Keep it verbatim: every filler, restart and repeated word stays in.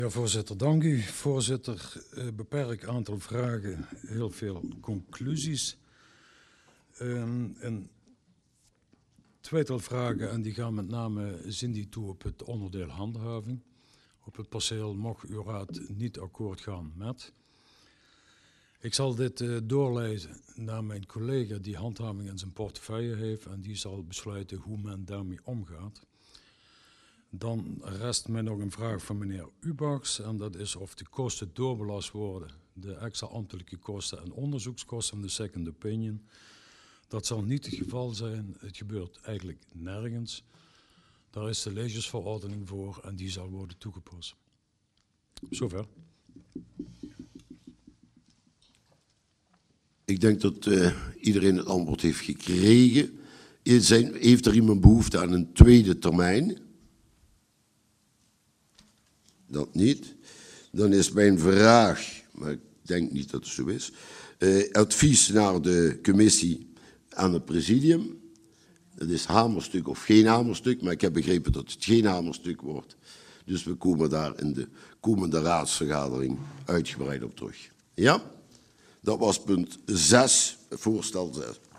Ja, voorzitter, dank u. Voorzitter, uh, beperk aantal vragen, heel veel conclusies. Um, een tweetal vragen, en die gaan met name zien die toe op het onderdeel handhaving. Op het perceel mocht uw raad niet akkoord gaan met. Ik zal dit uh, doorlezen naar mijn collega die handhaving in zijn portefeuille heeft en die zal besluiten hoe men daarmee omgaat. Dan rest mij nog een vraag van meneer Ubachs en dat is of de kosten doorbelast worden, de extra ambtelijke kosten en onderzoekskosten van de second opinion. Dat zal niet het geval zijn, het gebeurt eigenlijk nergens. Daar is de legesverordening voor en die zal worden toegepast. Zover. Ik denk dat uh, iedereen het antwoord heeft gekregen. Zijn, heeft er iemand behoefte aan een tweede termijn? Dat niet. Dan is mijn vraag, maar ik denk niet dat het zo is, uh, advies naar de commissie aan het presidium. Dat is hamerstuk of geen hamerstuk, maar ik heb begrepen dat het geen hamerstuk wordt. Dus we komen daar in de komende raadsvergadering uitgebreid op terug. Ja? Dat was punt zes, voorstel zes.